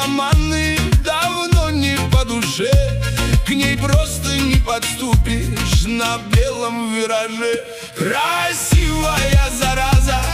романы давно не по душе, к ней просто не подступишь на белом вираже. Красивая зараза,